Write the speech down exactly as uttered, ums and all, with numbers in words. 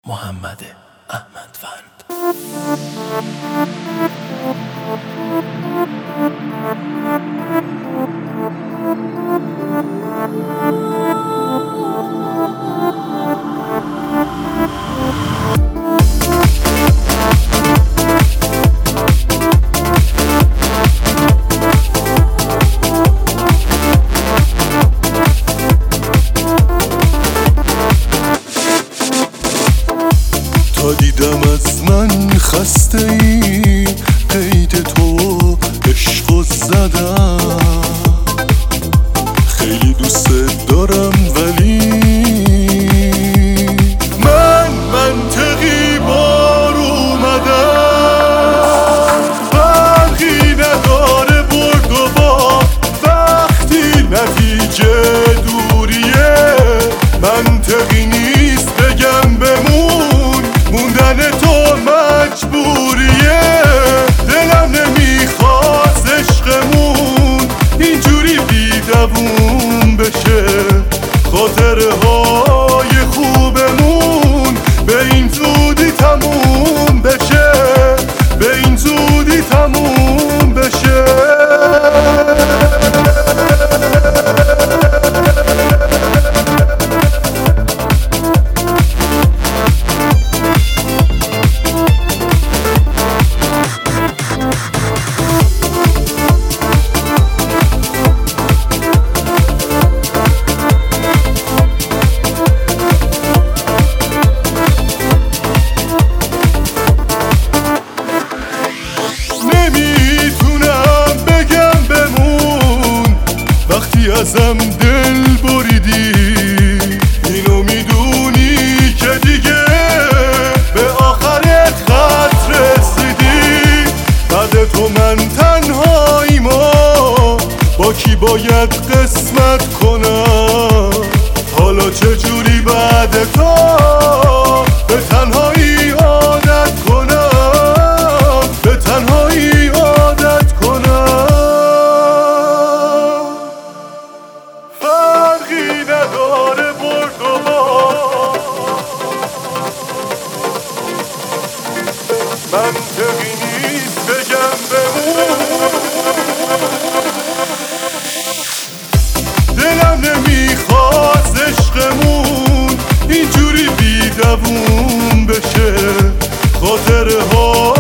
محمد احمدوند. تا دیدم از من خسته ای، قید تو عشقو زدم. خیلی دوست دارم ولی من منطقی بار اومدم. فرقی نداره برد و باخت وقتی نتیجه دوریه. منطقی نیست بگم بمون، موندن تو مجبوریه. دلم نمیخواست عشقمون اینجوری بیدوون بشه. خاطره های خوبمون به این زودی تموم بشه، به این زودی تموم بشه. ازم دل بریدی، اینو میدونی که دیگه به آخر خط رسیدی. بعد تو من تنهاییمو با کی باید قسمت کنم؟ حالا چجوری بعد تو به تنهایی عادت کنم؟ به تنهایی عادت کنم. نداره برد و منطقی نیست بگم بمون. دلم نمیخواست عشقمون اینجوری بیدوون بشه. خاطره ها